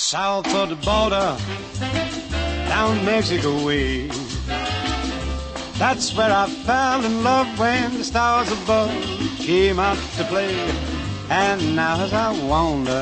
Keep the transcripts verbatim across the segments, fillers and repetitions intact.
south of the border, down Mexico way. That's where I fell in love when the stars above came out to play. And now as I wander...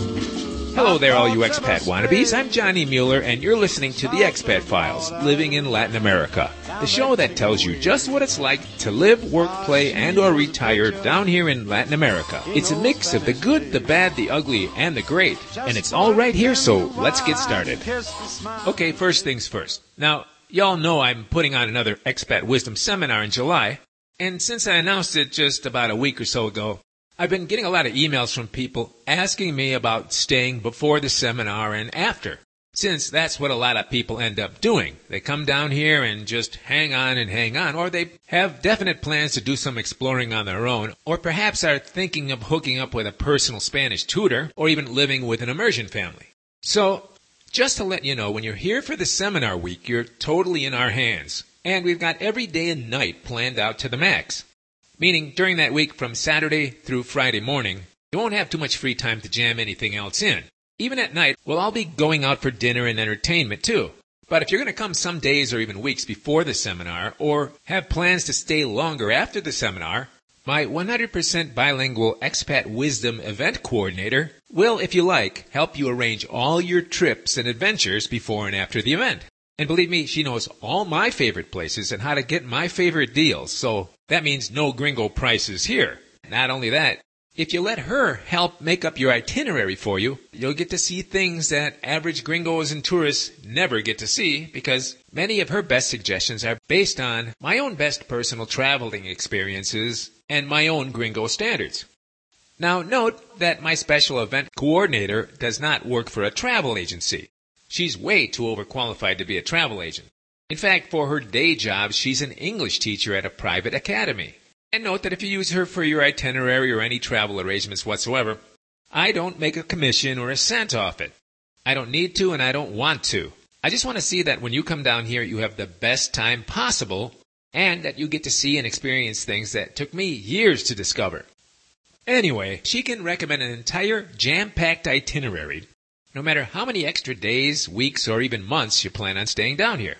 Hello there, all you expat wannabes. I'm Johnny Mueller, and you're listening to The Expat Files, Living in Latin America, the show that tells you just what it's like to live, work, play, and or retire down here in Latin America. It's a mix of the good, the bad, the ugly, and the great, and it's all right here, so let's get started. Okay, first things first. Now, y'all know I'm putting on another Expat Wisdom Seminar in July, and since I announced it just about a week or so ago, I've been getting a lot of emails from people asking me about staying before the seminar and after, since that's what a lot of people end up doing. They come down here and just hang on and hang on, or they have definite plans to do some exploring on their own, or perhaps are thinking of hooking up with a personal Spanish tutor, or even living with an immersion family. So, just to let you know, when you're here for the seminar week, you're totally in our hands, and we've got every day and night planned out to the max. Meaning, during that week from Saturday through Friday morning, you won't have too much free time to jam anything else in. Even at night, we'll all be going out for dinner and entertainment too. But if you're going to come some days or even weeks before the seminar, or have plans to stay longer after the seminar, my one hundred percent bilingual Expat Wisdom event coordinator will, if you like, help you arrange all your trips and adventures before and after the event. And believe me, she knows all my favorite places and how to get my favorite deals, so that means no gringo prices here. Not only that, if you let her help make up your itinerary for you, you'll get to see things that average gringos and tourists never get to see, because many of her best suggestions are based on my own best personal traveling experiences and my own gringo standards. Now note that my special event coordinator does not work for a travel agency. She's way too overqualified to be a travel agent. In fact, for her day job, she's an English teacher at a private academy. And note that if you use her for your itinerary or any travel arrangements whatsoever, I don't make a commission or a cent off it. I don't need to and I don't want to. I just want to see that when you come down here, you have the best time possible and that you get to see and experience things that took me years to discover. Anyway, she can recommend an entire jam-packed itinerary, no matter how many extra days, weeks, or even months you plan on staying down here.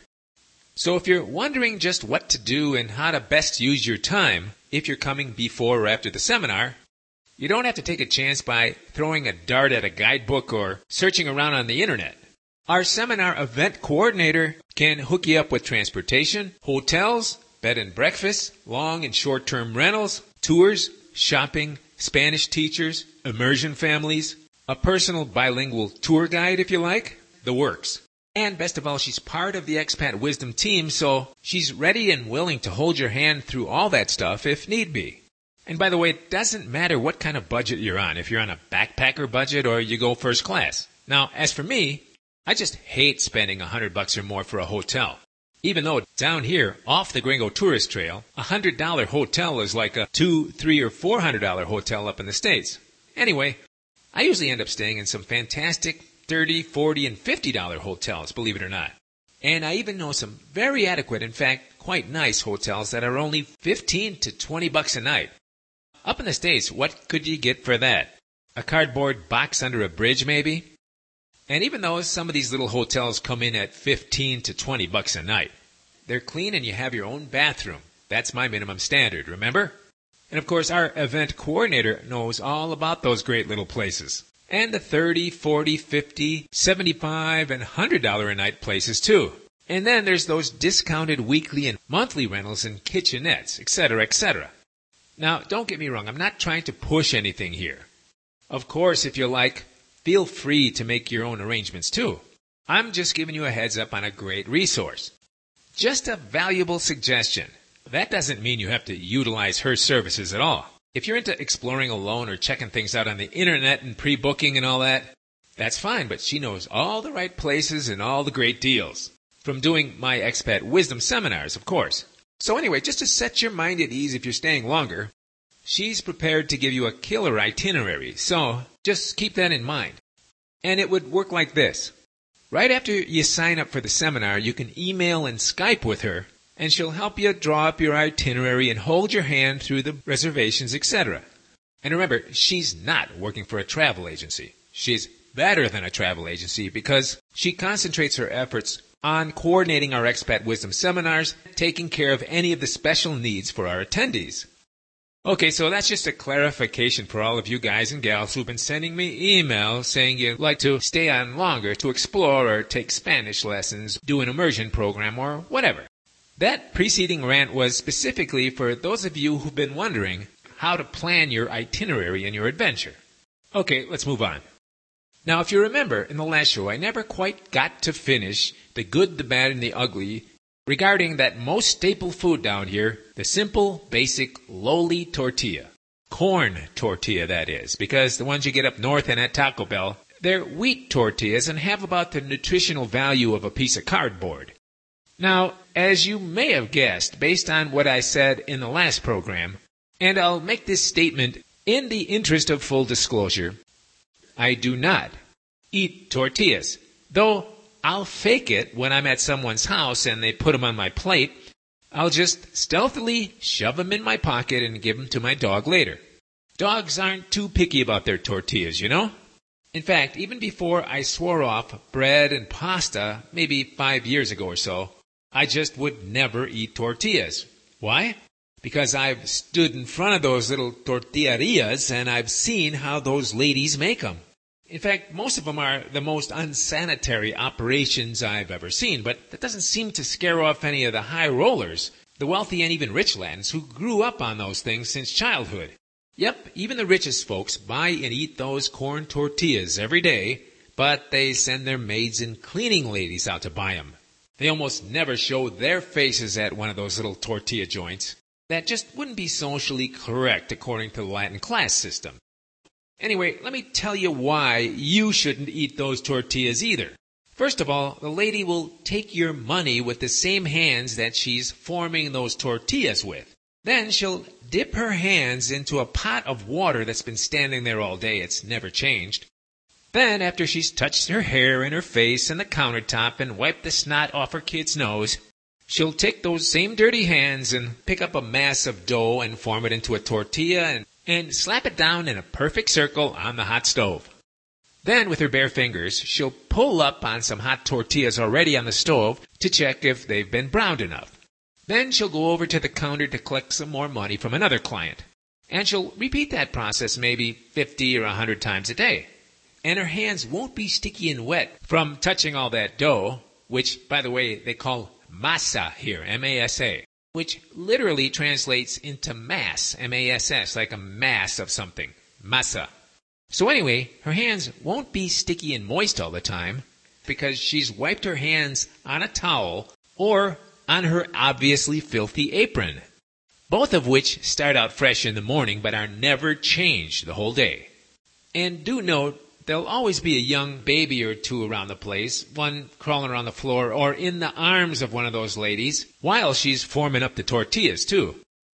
So if you're wondering just what to do and how to best use your time if you're coming before or after the seminar, you don't have to take a chance by throwing a dart at a guidebook or searching around on the internet. Our seminar event coordinator can hook you up with transportation, hotels, bed and breakfast, long and short-term rentals, tours, shopping, Spanish teachers, immersion families, a personal bilingual tour guide, if you like, the works. And best of all, she's part of the Expat Wisdom team, so she's ready and willing to hold your hand through all that stuff if need be. And by the way, it doesn't matter what kind of budget you're on, if you're on a backpacker budget or you go first class. Now, as for me, I just hate spending a hundred bucks or more for a hotel. Even though down here, off the Gringo Tourist Trail, a hundred dollar hotel is like a two, three, or four hundred dollar hotel up in the States. Anyway, I usually end up staying in some fantastic thirty, forty, and fifty dollar hotels, believe it or not. And I even know some very adequate, in fact, quite nice hotels that are only fifteen to twenty bucks a night. Up in the States, what could you get for that? A cardboard box under a bridge, maybe? And even though some of these little hotels come in at fifteen to twenty bucks a night, they're clean and you have your own bathroom. That's my minimum standard, remember? And of course, our event coordinator knows all about those great little places. And the thirty, forty, fifty, seventy-five, and one hundred dollar a night places too. And then there's those discounted weekly and monthly rentals and kitchenettes, et cetera, et cetera. Now, don't get me wrong, I'm not trying to push anything here. Of course, if you like, feel free to make your own arrangements too. I'm just giving you a heads up on a great resource. Just a valuable suggestion. That doesn't mean you have to utilize her services at all. If you're into exploring alone or checking things out on the internet and pre-booking and all that, that's fine, but she knows all the right places and all the great deals. From doing my Expat Wisdom seminars, of course. So anyway, just to set your mind at ease if you're staying longer, she's prepared to give you a killer itinerary, so just keep that in mind. And it would work like this. Right after you sign up for the seminar, you can email and Skype with her, and she'll help you draw up your itinerary and hold your hand through the reservations, et cetera. And remember, she's not working for a travel agency. She's better than a travel agency because she concentrates her efforts on coordinating our Expat Wisdom seminars, taking care of any of the special needs for our attendees. Okay, so that's just a clarification for all of you guys and gals who've been sending me emails saying you'd like to stay on longer to explore or take Spanish lessons, do an immersion program, or whatever. That preceding rant was specifically for those of you who've been wondering how to plan your itinerary and your adventure. Okay, let's move on. Now, if you remember, in the last show, I never quite got to finish the good, the bad, and the ugly regarding that most staple food down here, the simple, basic, lowly tortilla. Corn tortilla, that is, because the ones you get up north and at Taco Bell, they're wheat tortillas and have about the nutritional value of a piece of cardboard. Now, as you may have guessed, based on what I said in the last program, and I'll make this statement in the interest of full disclosure, I do not eat tortillas, though I'll fake it when I'm at someone's house and they put them on my plate. I'll just stealthily shove them in my pocket and give them to my dog later. Dogs aren't too picky about their tortillas, you know? In fact, even before I swore off bread and pasta, maybe five years ago or so, I just would never eat tortillas. Why? Because I've stood in front of those little tortillerias and I've seen how those ladies make them. In fact, most of them are the most unsanitary operations I've ever seen, but that doesn't seem to scare off any of the high rollers, the wealthy and even rich Latins who grew up on those things since childhood. Yep, even the richest folks buy and eat those corn tortillas every day, but they send their maids and cleaning ladies out to buy them. They almost never show their faces at one of those little tortilla joints. That just wouldn't be socially correct according to the Latin class system. Anyway, let me tell you why you shouldn't eat those tortillas either. First of all, the lady will take your money with the same hands that she's forming those tortillas with. Then she'll dip her hands into a pot of water that's been standing there all day. It's never changed. Then, after she's touched her hair and her face and the countertop and wiped the snot off her kid's nose, she'll take those same dirty hands and pick up a mass of dough and form it into a tortilla and, and slap it down in a perfect circle on the hot stove. Then, with her bare fingers, she'll pull up on some hot tortillas already on the stove to check if they've been browned enough. Then she'll go over to the counter to collect some more money from another client. And she'll repeat that process maybe fifty or one hundred times a day. And her hands won't be sticky and wet from touching all that dough, which, by the way, they call masa here, M A S A, which literally translates into mass, M A S S, like a mass of something, masa. So anyway, her hands won't be sticky and moist all the time because she's wiped her hands on a towel or on her obviously filthy apron, both of which start out fresh in the morning but are never changed the whole day. And do note, there'll always be a young baby or two around the place, one crawling around the floor or in the arms of one of those ladies, while she's forming up the tortillas too.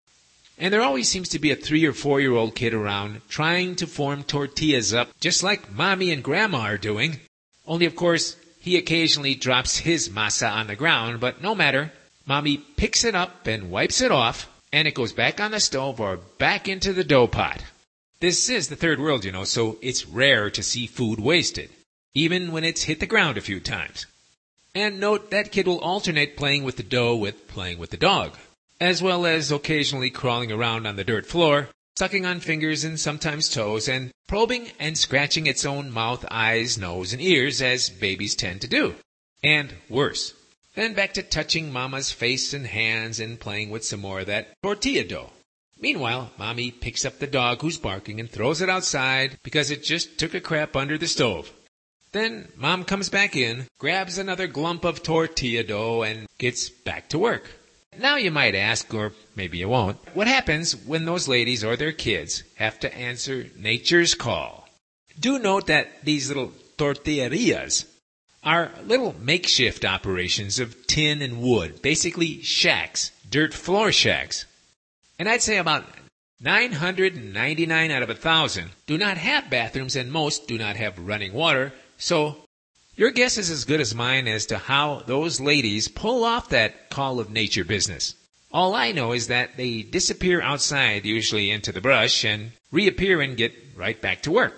And there always seems to be a three or four-year-old kid around trying to form tortillas up just like Mommy and Grandma are doing. Only, of course, he occasionally drops his masa on the ground, but no matter. Mommy picks it up and wipes it off, and it goes back on the stove or back into the dough pot. This is the third world, you know, so it's rare to see food wasted, even when it's hit the ground a few times. And note that kid will alternate playing with the dough with playing with the dog, as well as occasionally crawling around on the dirt floor, sucking on fingers and sometimes toes, and probing and scratching its own mouth, eyes, nose, and ears, as babies tend to do. And worse. Then back to touching Mama's face and hands and playing with some more of that tortilla dough. Meanwhile, Mommy picks up the dog who's barking and throws it outside because it just took a crap under the stove. Then Mom comes back in, grabs another glump of tortilla dough, and gets back to work. Now you might ask, or maybe you won't, what happens when those ladies or their kids have to answer nature's call? Do note that these little tortillerias are little makeshift operations of tin and wood, basically shacks, dirt floor shacks. And I'd say about nine hundred ninety-nine out of a thousand do not have bathrooms and most do not have running water, so your guess is as good as mine as to how those ladies pull off that call of nature business. All I know is that they disappear outside, usually into the brush, and reappear and get right back to work.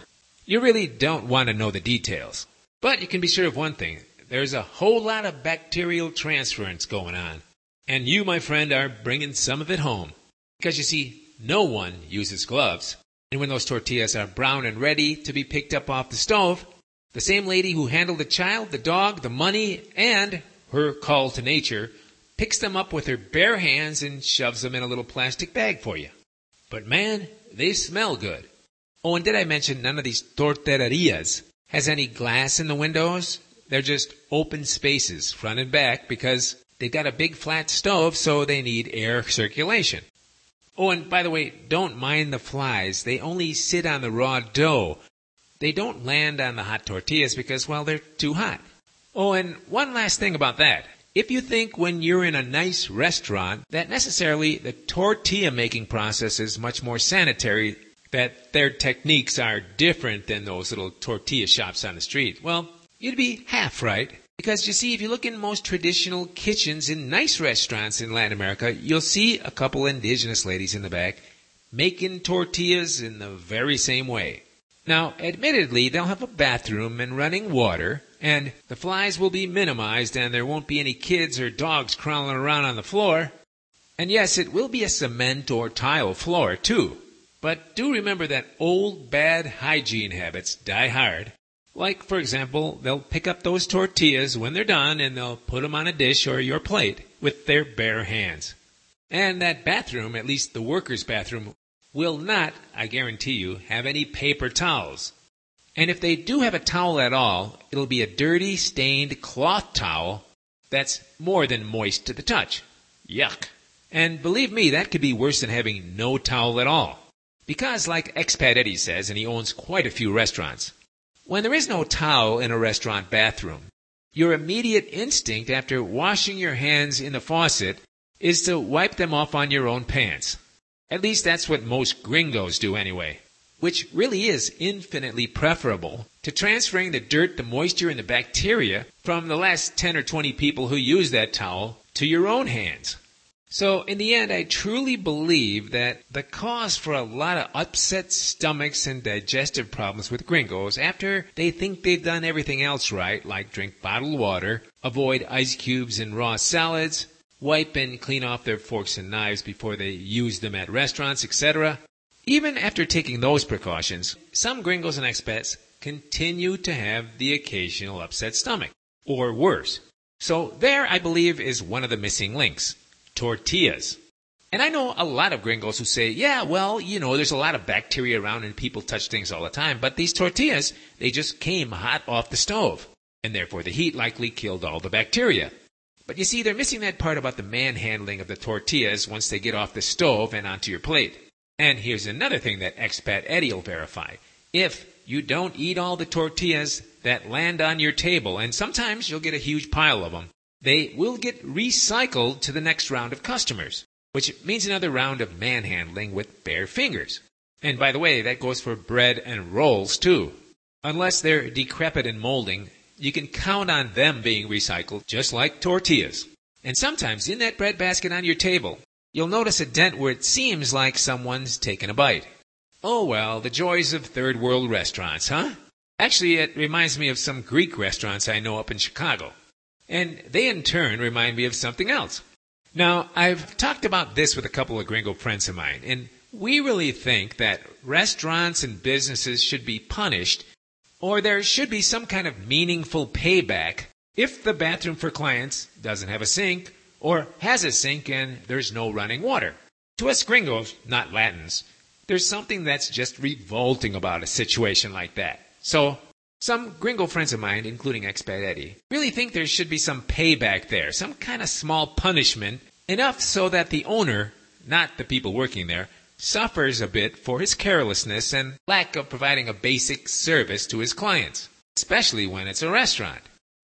You really don't want to know the details. But you can be sure of one thing. There's a whole lot of bacterial transference going on. And you, my friend, are bringing some of it home. Because you see, no one uses gloves. And when those tortillas are brown and ready to be picked up off the stove, the same lady who handled the child, the dog, the money, and her call to nature picks them up with her bare hands and shoves them in a little plastic bag for you. But man, they smell good. Oh, and did I mention none of these tortillerias has any glass in the windows? They're just open spaces, front and back, because they've got a big flat stove, so they need air circulation. Oh, and by the way, don't mind the flies. They only sit on the raw dough. They don't land on the hot tortillas because, well, they're too hot. Oh, and one last thing about that. If you think when you're in a nice restaurant that necessarily the tortilla making process is much more sanitary, that their techniques are different than those little tortilla shops on the street, well, you'd be half right. Because you see, if you look in most traditional kitchens in nice restaurants in Latin America, you'll see a couple indigenous ladies in the back making tortillas in the very same way. Now, admittedly, they'll have a bathroom and running water, and the flies will be minimized and there won't be any kids or dogs crawling around on the floor. And yes, it will be a cement or tile floor, too. But do remember that old bad hygiene habits die hard. Like, for example, they'll pick up those tortillas when they're done and they'll put them on a dish or your plate with their bare hands. And that bathroom, at least the workers' bathroom, will not, I guarantee you, have any paper towels. And if they do have a towel at all, it'll be a dirty, stained cloth towel that's more than moist to the touch. Yuck. And believe me, that could be worse than having no towel at all. Because, like Expat Eddie says, and he owns quite a few restaurants, when there is no towel in a restaurant bathroom, your immediate instinct after washing your hands in the faucet is to wipe them off on your own pants. At least that's what most gringos do anyway, which really is infinitely preferable to transferring the dirt, the moisture, and the bacteria from the last ten or twenty people who use that towel to your own hands. So in the end, I truly believe that the cause for a lot of upset stomachs and digestive problems with gringos after they think they've done everything else right, like drink bottled water, avoid ice cubes and raw salads, wipe and clean off their forks and knives before they use them at restaurants, et cetera. Even after taking those precautions, some gringos and expats continue to have the occasional upset stomach, or worse. So there, I believe, is one of the missing links. Tortillas. And I know a lot of gringos who say, yeah, well, you know, there's a lot of bacteria around and people touch things all the time, but these tortillas, they just came hot off the stove, and therefore the heat likely killed all the bacteria. But you see, they're missing that part about the manhandling of the tortillas once they get off the stove and onto your plate. And here's another thing that Expat Eddie will verify. If you don't eat all the tortillas that land on your table, and sometimes you'll get a huge pile of them, they will get recycled to the next round of customers, which means another round of manhandling with bare fingers. And by the way, that goes for bread and rolls too. Unless they're decrepit and molding, you can count on them being recycled just like tortillas. And sometimes in that bread basket on your table, you'll notice a dent where it seems like someone's taken a bite. Oh well, the joys of third world restaurants, huh? Actually, it reminds me of some Greek restaurants I know up in Chicago. And they in turn remind me of something else. Now, I've talked about this with a couple of gringo friends of mine, and we really think that restaurants and businesses should be punished, or there should be some kind of meaningful payback if the bathroom for clients doesn't have a sink, or has a sink and there's no running water. To us gringos, not Latins, there's something that's just revolting about a situation like that. So, some gringo friends of mine, including Expat Eddie, really think there should be some payback there, some kind of small punishment, enough so that the owner, not the people working there, suffers a bit for his carelessness and lack of providing a basic service to his clients, especially when it's a restaurant.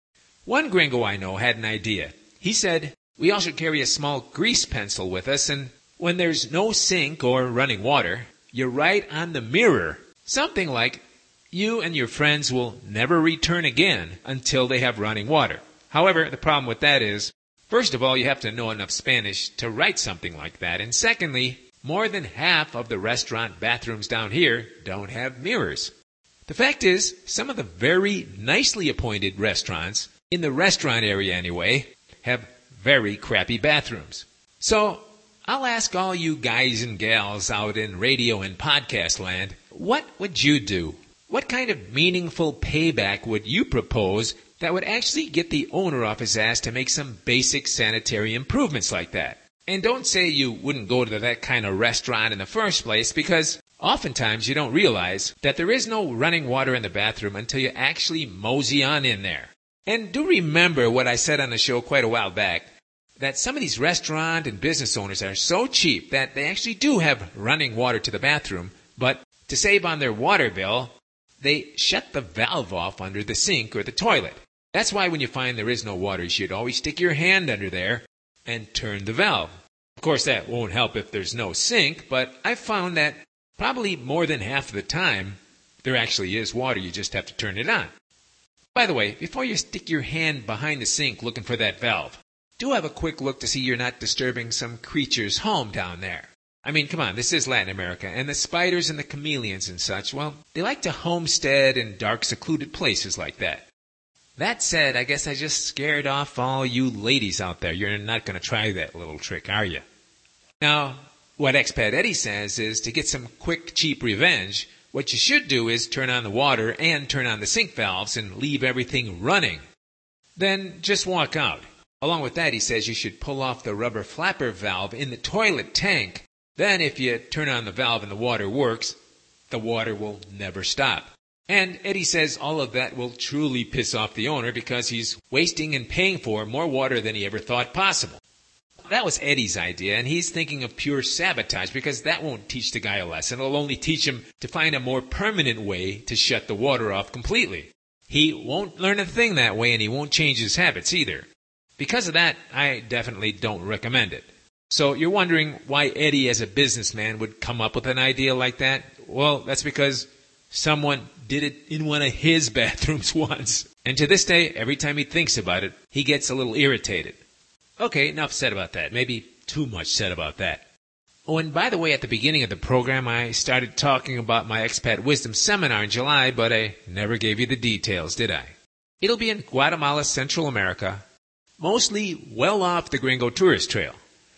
One gringo I know had an idea. He said, we all should carry a small grease pencil with us, and when there's no sink or running water, you write on the mirror something like, you and your friends will never return again until they have running water. However, the problem with that is, first of all, you have to know enough Spanish to write something like that. And secondly, more than half of the restaurant bathrooms down here don't have mirrors. The fact is, some of the very nicely appointed restaurants, in the restaurant area anyway, have very crappy bathrooms. So, I'll ask all you guys and gals out in radio and podcast land, what would you do? What kind of meaningful payback would you propose that would actually get the owner off his ass to make some basic sanitary improvements like that? And don't say you wouldn't go to that kind of restaurant in the first place, because oftentimes you don't realize that there is no running water in the bathroom until you actually mosey on in there. And do remember what I said on the show quite a while back, that some of these restaurant and business owners are so cheap that they actually do have running water to the bathroom, but to save on their water bill, they shut the valve off under the sink or the toilet. That's why when you find there is no water, you should always stick your hand under there and turn the valve. Of course, that won't help if there's no sink, but I've found that probably more than half of the time, there actually is water, you just have to turn it on. By the way, before you stick your hand behind the sink looking for that valve, do have a quick look to see you're not disturbing some creature's home down there. I mean, come on, this is Latin America, and the spiders and the chameleons and such, well, they like to homestead in dark, secluded places like that. That said, I guess I just scared off all you ladies out there. You're not going to try that little trick, are you? Now, what Expat Eddie says is to get some quick, cheap revenge, what you should do is turn on the water and turn on the sink valves and leave everything running. Then just walk out. Along with that, he says you should pull off the rubber flapper valve in the toilet tank. Then if you turn on the valve and the water works, the water will never stop. And Eddie says all of that will truly piss off the owner because he's wasting and paying for more water than he ever thought possible. That was Eddie's idea, and he's thinking of pure sabotage because that won't teach the guy a lesson. It'll only teach him to find a more permanent way to shut the water off completely. He won't learn a thing that way, and he won't change his habits either. Because of that, I definitely don't recommend it. So you're wondering why Eddie as a businessman would come up with an idea like that? Well, that's because someone did it in one of his bathrooms once. And to this day, every time he thinks about it, he gets a little irritated. Okay, enough said about that. Maybe too much said about that. Oh, and by the way, at the beginning of the program, I started talking about my Expat Wisdom Seminar in July, but I never gave you the details, did I? It'll be in Guatemala, Central America, mostly well off the Gringo Tourist Trail.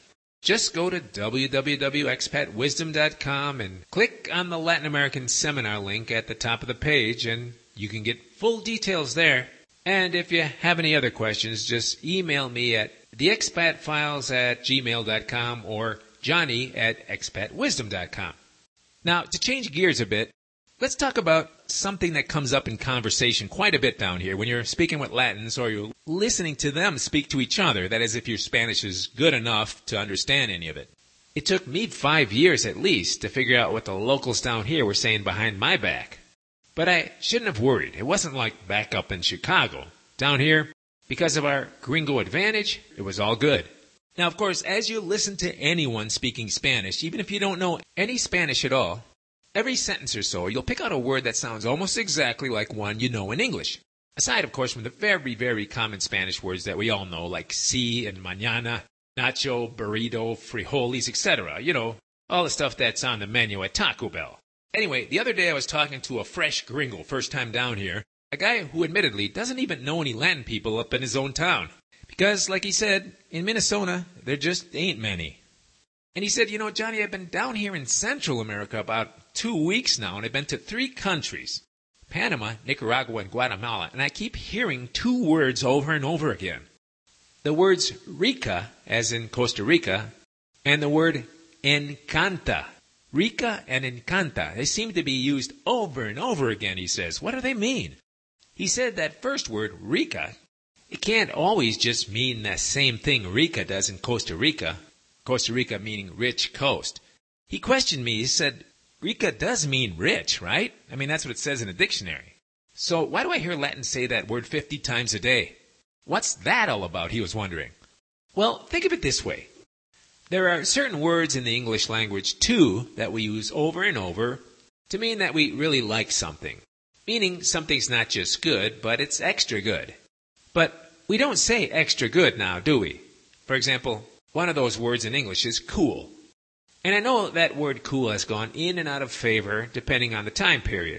Just go to w w w dot expat wisdom dot com and click on the Latin American Seminar link at the top of the page, and you can get full details there. And if you have any other questions, just email me at the expat files at gmail dot com or johnny at expat wisdom dot com. Now, to change gears a bit, let's talk about something that comes up in conversation quite a bit down here when you're speaking with Latins or you're listening to them speak to each other. That is, if your Spanish is good enough to understand any of it. It took me five years at least to figure out what the locals down here were saying behind my back. But I shouldn't have worried. It wasn't like back up in Chicago. Down here, because of our gringo advantage, it was all good. Now, of course, as you listen to anyone speaking Spanish, even if you don't know any Spanish at all, every sentence or so, you'll pick out a word that sounds almost exactly like one you know in English. Aside, of course, from the very, very common Spanish words that we all know, like si and mañana, nacho, burrito, frijoles, et cetera. You know, all the stuff that's on the menu at Taco Bell. Anyway, the other day I was talking to a fresh gringo, first time down here, a guy who admittedly doesn't even know any Latin people up in his own town. Because, like he said, in Minnesota, there just ain't many. And he said, you know, Johnny, I've been down here in Central America about two weeks now, and I've been to three countries, Panama, Nicaragua, and Guatemala, and I keep hearing two words over and over again. The words rica, as in Costa Rica, and the word encanta. Rica and encanta. They seem to be used over and over again, he says. What do they mean? He said that first word, rica, it can't always just mean the same thing Rica does in Costa Rica. Costa Rica meaning rich coast. He questioned me. He said, Rica does mean rich, right? I mean, that's what it says in a dictionary. So why do I hear Latins say that word fifty times a day? What's that all about, he was wondering. Well, think of it this way. There are certain words in the English language, too, that we use over and over to mean that we really like something. Meaning something's not just good, but it's extra good. But we don't say extra good now, do we? For example, one of those words in English is cool. And I know that word cool has gone in and out of favor depending on the time period.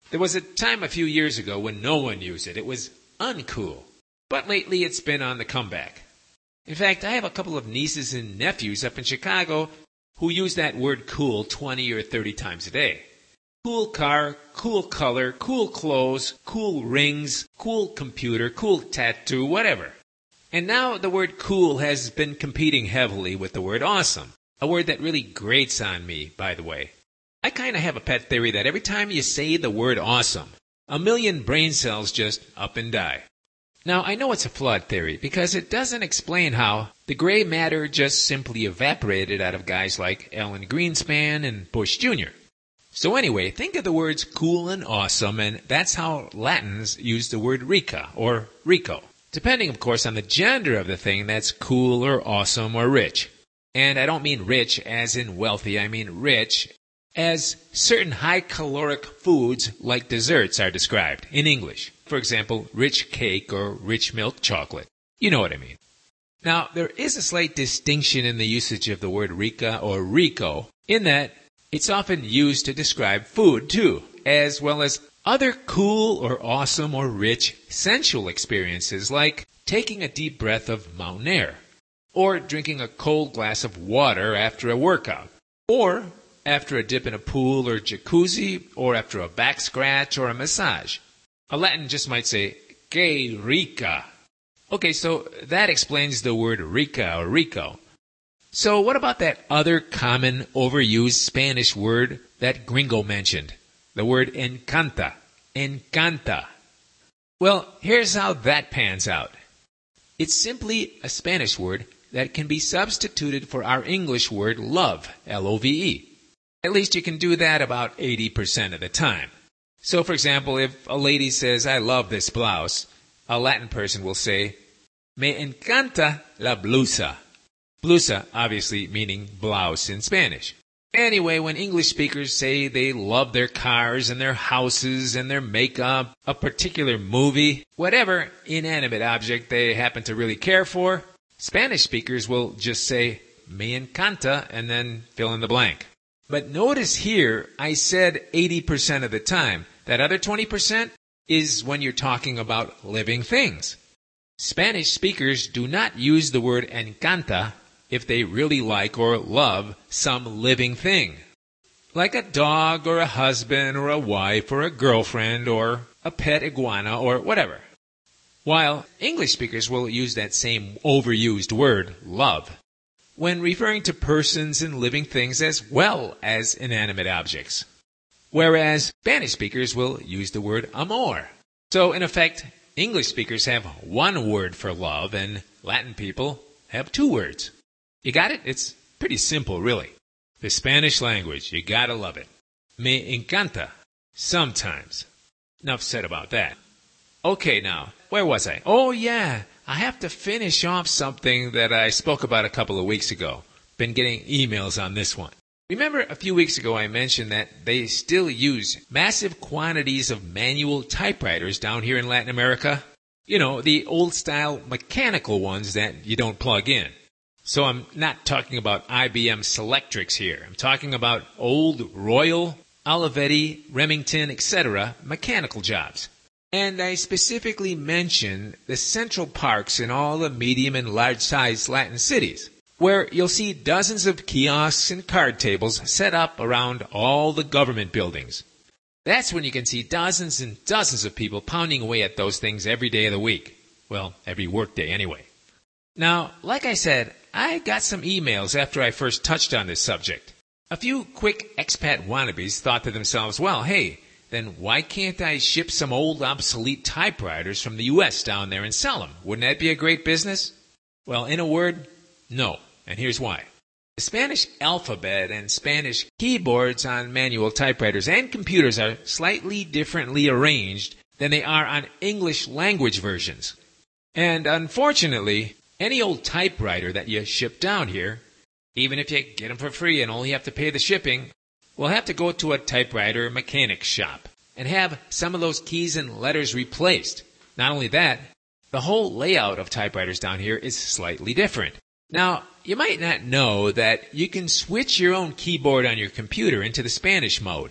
There was a time a few years ago when no one used it. It was uncool. But lately it's been on the comeback. In fact, I have a couple of nieces and nephews up in Chicago who use that word cool twenty or thirty times a day. Cool car, cool color, cool clothes, cool rings, cool computer, cool tattoo, whatever. And now the word cool has been competing heavily with the word awesome, a word that really grates on me, by the way. I kind of have a pet theory that every time you say the word awesome, a million brain cells just up and die. Now, I know it's a flawed theory because it doesn't explain how the gray matter just simply evaporated out of guys like Alan Greenspan and Bush Junior So anyway, think of the words cool and awesome, and that's how Latins use the word rica or rico. Depending, of course, on the gender of the thing that's cool or awesome or rich. And I don't mean rich as in wealthy, I mean rich as certain high-caloric foods like desserts are described in English. For example, rich cake or rich milk chocolate. You know what I mean. Now, there is a slight distinction in the usage of the word rica or rico in that it's often used to describe food too, as well as other cool or awesome or rich sensual experiences like taking a deep breath of mountain air, or drinking a cold glass of water after a workout, or after a dip in a pool or jacuzzi, or after a back scratch or a massage. A Latin just might say, que rica. Okay, so that explains the word rica or rico. So what about that other common overused Spanish word that Gringo mentioned? The word encanta. Encanta. Well, here's how that pans out. It's simply a Spanish word that can be substituted for our English word love, L O V E. At least you can do that about eighty percent of the time. So, for example, if a lady says, I love this blouse, a Latin person will say, me encanta la blusa. Blusa, obviously meaning blouse in Spanish. Anyway, when English speakers say they love their cars and their houses and their makeup, a particular movie, whatever inanimate object they happen to really care for, Spanish speakers will just say, me encanta, and then fill in the blank. But notice here, I said eighty percent of the time. That other twenty percent is when you're talking about living things. Spanish speakers do not use the word encanta if they really like or love some living thing. Like a dog or a husband or a wife or a girlfriend or a pet iguana or whatever. While English speakers will use that same overused word, love, when referring to persons and living things as well as inanimate objects. Whereas Spanish speakers will use the word amor. So in effect, English speakers have one word for love and Latin people have two words. You got it? It's pretty simple, really. The Spanish language, you gotta love it. Me encanta. Sometimes. Enough said about that. Okay, now, where was I? Oh, yeah. I have to finish off something that I spoke about a couple of weeks ago. Been getting emails on this one. Remember a few weeks ago I mentioned that they still use massive quantities of manual typewriters down here in Latin America? You know, the old-style mechanical ones that you don't plug in. So I'm not talking about I B M Selectrics here. I'm talking about old Royal, Olivetti, Remington, et cetera mechanical jobs. And I specifically mention the central parks in all the medium and large-sized Latin cities, where you'll see dozens of kiosks and card tables set up around all the government buildings. That's when you can see dozens and dozens of people pounding away at those things every day of the week. Well, every workday anyway. Now, like I said, I got some emails after I first touched on this subject. A few quick expat wannabes thought to themselves, well, hey, then why can't I ship some old obsolete typewriters from the U S down there and sell them? Wouldn't that be a great business? Well, in a word, no. And here's why. The Spanish alphabet and Spanish keyboards on manual typewriters and computers are slightly differently arranged than they are on English language versions. And unfortunately, any old typewriter that you ship down here, even if you get them for free and only have to pay the shipping, will have to go to a typewriter mechanic shop and have some of those keys and letters replaced. Not only that, the whole layout of typewriters down here is slightly different. Now, you might not know that you can switch your own keyboard on your computer into the Spanish mode.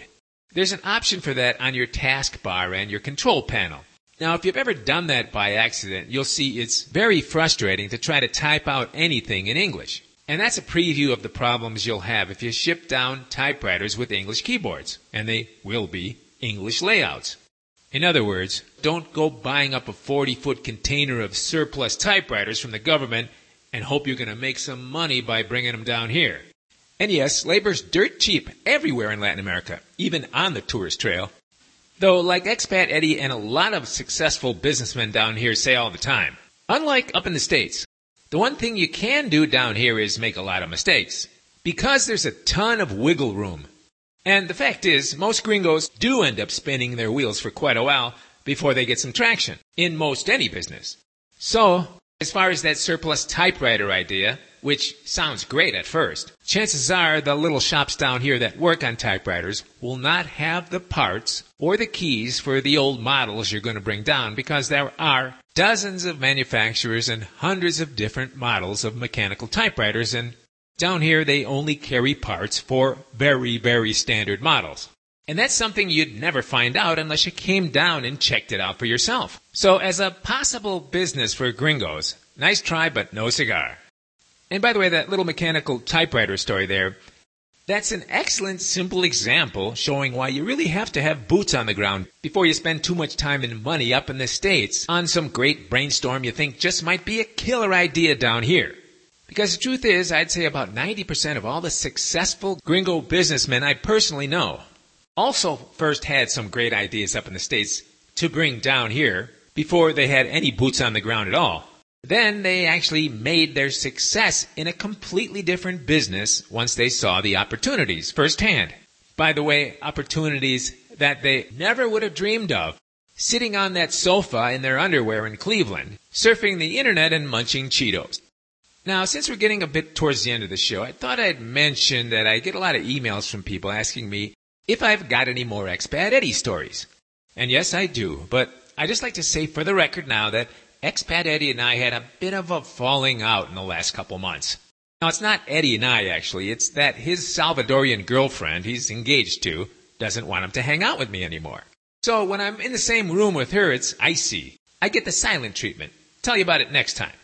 There's an option for that on your taskbar and your control panel. Now, if you've ever done that by accident, you'll see it's very frustrating to try to type out anything in English. And that's a preview of the problems you'll have if you ship down typewriters with English keyboards, and they will be English layouts. In other words, don't go buying up a forty-foot container of surplus typewriters from the government and hope you're going to make some money by bringing them down here. And yes, labor's dirt cheap everywhere in Latin America, even on the tourist trail. Though, like Expat Eddie and a lot of successful businessmen down here say all the time, unlike up in the States, the one thing you can do down here is make a lot of mistakes, because there's a ton of wiggle room. And the fact is, most gringos do end up spinning their wheels for quite a while before they get some traction, in most any business. So, as far as that surplus typewriter idea, which sounds great at first, chances are the little shops down here that work on typewriters will not have the parts or the keys for the old models you're going to bring down, because there are dozens of manufacturers and hundreds of different models of mechanical typewriters, and down here they only carry parts for very, very standard models. And that's something you'd never find out unless you came down and checked it out for yourself. So as a possible business for gringos, nice try but no cigar. And by the way, that little mechanical typewriter story there, that's an excellent, simple example showing why you really have to have boots on the ground before you spend too much time and money up in the States on some great brainstorm you think just might be a killer idea down here. Because the truth is, I'd say about ninety percent of all the successful gringo businessmen I personally know also first had some great ideas up in the States to bring down here before they had any boots on the ground at all. Then they actually made their success in a completely different business once they saw the opportunities firsthand. By the way, opportunities that they never would have dreamed of, sitting on that sofa in their underwear in Cleveland, surfing the internet and munching Cheetos. Now, since we're getting a bit towards the end of the show, I thought I'd mention that I get a lot of emails from people asking me if I've got any more Expat Eddie stories. And yes, I do, but I just like to say for the record now that Expat Eddie and I had a bit of a falling out in the last couple months. Now, it's not Eddie and I, actually. It's that his Salvadorian girlfriend he's engaged to doesn't want him to hang out with me anymore. So when I'm in the same room with her, it's icy. I get the silent treatment. Tell you about it next time.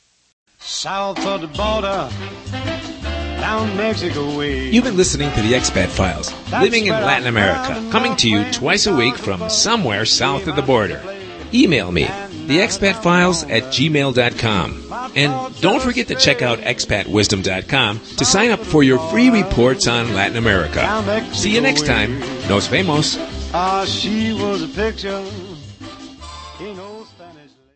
South of the border, down Mexico way. You've been listening to the Expat Files, living in Latin America, coming to you twice a week from somewhere south of the border. Email me, the expat files at gmail dot com. And don't forget to check out expat wisdom dot com to sign up for your free reports on Latin America. See you next time. Nos vemos. Ah, she was a picture